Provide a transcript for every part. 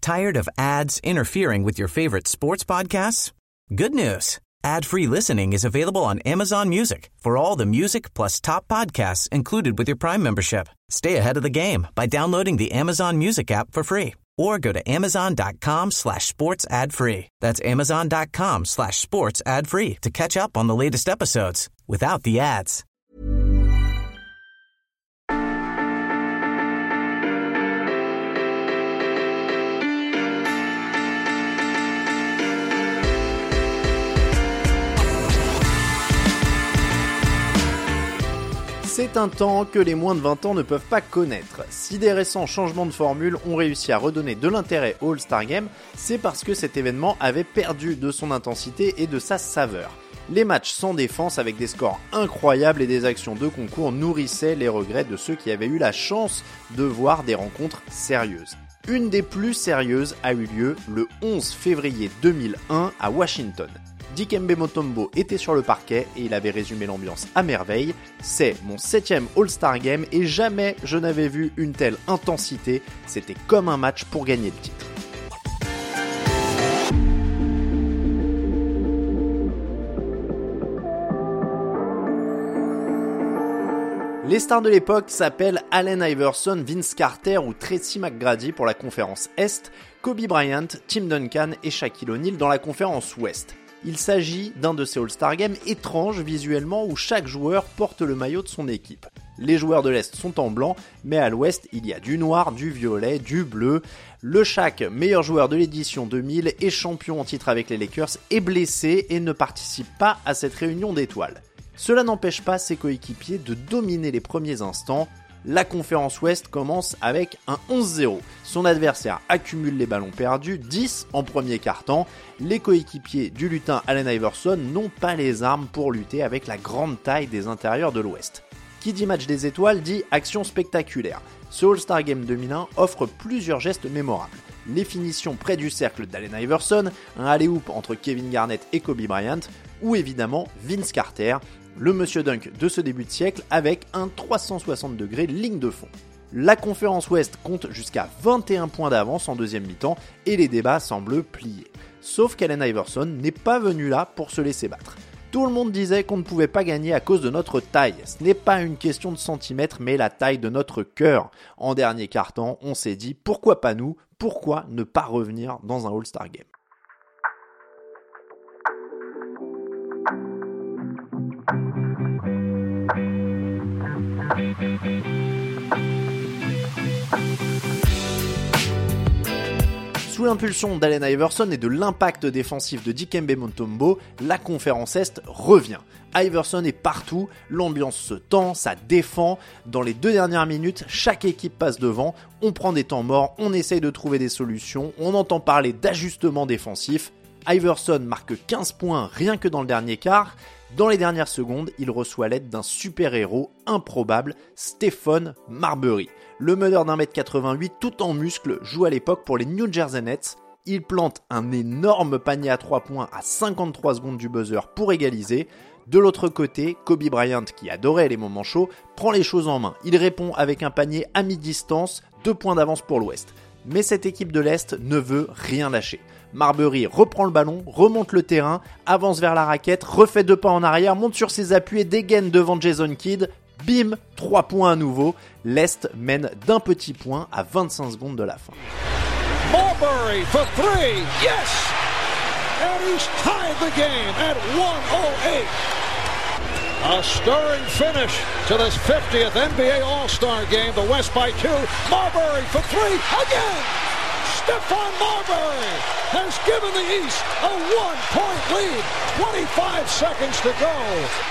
Tired of ads interfering with your favorite sports podcasts? Good news. Ad-free listening is available on Amazon Music for all the music plus top podcasts included with your Prime membership. Stay ahead of the game by downloading the Amazon Music app for free or go to amazon.com/sports ad free. That's amazon.com/sports ad free to catch up on the latest episodes without the ads. C'est un temps que les moins de 20 ans ne peuvent pas connaître. Si des récents changements de formule ont réussi à redonner de l'intérêt au All-Star Game, c'est parce que cet événement avait perdu de son intensité et de sa saveur. Les matchs sans défense avec des scores incroyables et des actions de concours nourrissaient les regrets de ceux qui avaient eu la chance de voir des rencontres sérieuses. Une des plus sérieuses a eu lieu le 11 février 2001 à Washington. Dikembe Mutombo était sur le parquet et il avait résumé l'ambiance à merveille. C'est mon 7e All-Star Game et jamais je n'avais vu une telle intensité. C'était comme un match pour gagner le titre. Les stars de l'époque s'appellent Allen Iverson, Vince Carter ou Tracy McGrady pour la conférence Est, Kobe Bryant, Tim Duncan et Shaquille O'Neal dans la conférence Ouest. Il s'agit d'un de ces All-Star Games étranges visuellement où chaque joueur porte le maillot de son équipe. Les joueurs de l'Est sont en blanc, mais à l'Ouest, il y a du noir, du violet, du bleu. Le Shaq, meilleur joueur de l'édition 2000 et champion en titre avec les Lakers, est blessé et ne participe pas à cette réunion d'étoiles. Cela n'empêche pas ses coéquipiers de dominer les premiers instants. La conférence Ouest commence avec un 11-0. Son adversaire accumule les ballons perdus, 10 en premier quart-temps. Les coéquipiers du lutin Allen Iverson n'ont pas les armes pour lutter avec la grande taille des intérieurs de l'Ouest. Qui dit match des étoiles dit action spectaculaire. Ce All-Star Game 2001 offre plusieurs gestes mémorables. Les finitions près du cercle d'Allen Iverson, un alley-oop entre Kevin Garnett et Kobe Bryant, ou évidemment Vince Carter, le monsieur dunk de ce début de siècle avec un 360 degrés ligne de fond. La conférence Ouest compte jusqu'à 21 points d'avance en deuxième mi-temps et les débats semblent pliés. Sauf qu'Allen Iverson n'est pas venu là pour se laisser battre. Tout le monde disait qu'on ne pouvait pas gagner à cause de notre taille. Ce n'est pas une question de centimètres mais la taille de notre cœur. En dernier quart-temps, on s'est dit pourquoi pas nous, pourquoi ne pas revenir dans un All-Star Game. Sous l'impulsion d'Allen Iverson et de l'impact défensif de Dikembe Mutombo, la conférence Est revient. Iverson est partout, l'ambiance se tend, ça défend. Dans les 2 dernières minutes, chaque équipe passe devant, on prend des temps morts, on essaye de trouver des solutions, on entend parler d'ajustement défensif. Iverson marque 15 points rien que dans le dernier quart. Dans les dernières secondes, il reçoit l'aide d'un super-héros improbable, Stephon Marbury. Le meneur d'1m88 tout en muscles joue à l'époque pour les New Jersey Nets. Il plante un énorme panier à 3 points à 53 secondes du buzzer pour égaliser. De l'autre côté, Kobe Bryant, qui adorait les moments chauds, prend les choses en main. Il répond avec un panier à mi-distance, 2 points d'avance pour l'Ouest. Mais cette équipe de l'Est ne veut rien lâcher. Marbury reprend le ballon, remonte le terrain, avance vers la raquette, refait 2 pas en arrière, monte sur ses appuis et dégaine devant Jason Kidd. Bim, 3 points à nouveau. L'Est mène d'1 petit point à 25 secondes de la fin. Marbury for 3, yes! And he's tied the game at 1:08. A stirring finish to this 50th NBA All-Star Game. The West by 2. Marbury for 3 again! Stephon Marbury has given the East a 1-point lead. 25 seconds to go.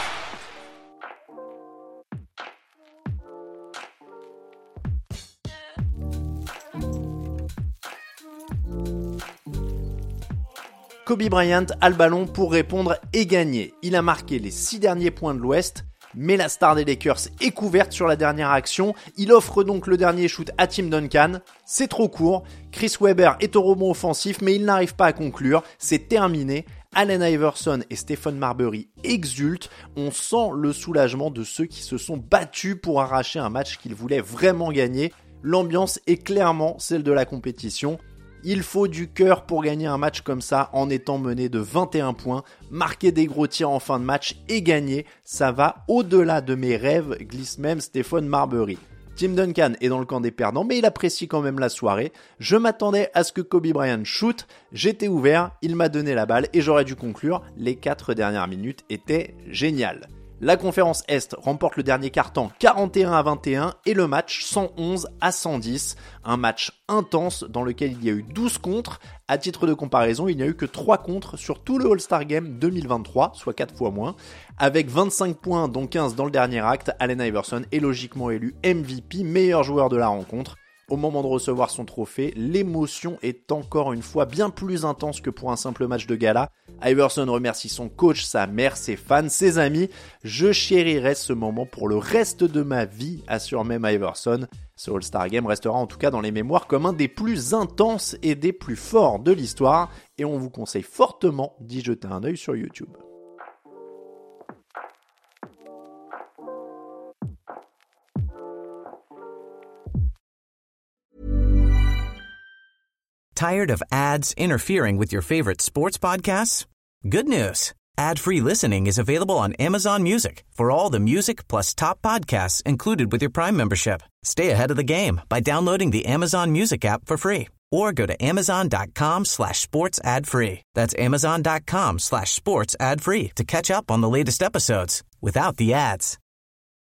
Kobe Bryant a le ballon pour répondre et gagner. Il a marqué les 6 derniers points de l'Ouest, mais la star des Lakers est couverte sur la dernière action. Il offre donc le dernier shoot à Tim Duncan. C'est trop court. Chris Webber est au rebond offensif, mais il n'arrive pas à conclure. C'est terminé. Allen Iverson et Stephon Marbury exultent. On sent le soulagement de ceux qui se sont battus pour arracher un match qu'ils voulaient vraiment gagner. L'ambiance est clairement celle de la compétition. Il faut du cœur pour gagner un match comme ça en étant mené de 21 points, marquer des gros tirs en fin de match et gagner. Ça va au-delà de mes rêves, glisse même Stéphane Marbury. Tim Duncan est dans le camp des perdants, mais il apprécie quand même la soirée. Je m'attendais à ce que Kobe Bryant shoot, j'étais ouvert, il m'a donné la balle et j'aurais dû conclure. Les 4 dernières minutes étaient géniales. La conférence Est remporte le dernier quart-temps 41-21 et le match 111-110. Un match intense dans lequel il y a eu 12 contres. À titre de comparaison, il n'y a eu que 3 contres sur tout le All-Star Game 2023, soit 4 fois moins. Avec 25 points, dont 15 dans le dernier acte, Allen Iverson est logiquement élu MVP, meilleur joueur de la rencontre. Au moment de recevoir son trophée, l'émotion est encore une fois bien plus intense que pour un simple match de gala. Iverson remercie son coach, sa mère, ses fans, ses amis. Je chérirai ce moment pour le reste de ma vie, assure même Iverson. Ce All-Star Game restera en tout cas dans les mémoires comme un des plus intenses et des plus forts de l'histoire. Et on vous conseille fortement d'y jeter un œil sur YouTube. Tired of ads interfering with your favorite sports podcasts? Good news. Ad-free listening is available on Amazon Music for all the music plus top podcasts included with your Prime membership. Stay ahead of the game by downloading the Amazon Music app for free or go to amazon.com/sports ad free. That's amazon.com/sports ad free to catch up on the latest episodes without the ads.